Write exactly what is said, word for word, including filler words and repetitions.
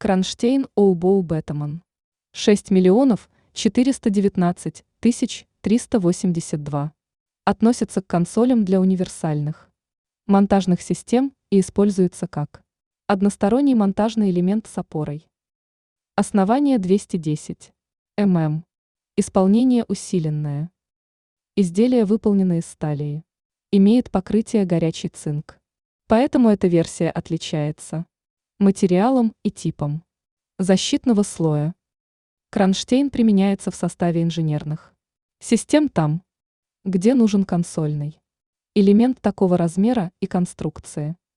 Кронштейн Оубоу Бетаман. шесть миллионов четыреста девятнадцать тысяч триста восемьдесят два. Относится к консолям для универсальных монтажных систем и используется как односторонний монтажный элемент с опорой. Основание двести десять миллиметров. Исполнение усиленное. Изделие выполнено из стали. Имеет покрытие горячий цинк. Поэтому эта версия отличается материалом и типом защитного слоя. Кронштейн применяется в составе инженерных систем там, где нужен консольный элемент такого размера и конструкции.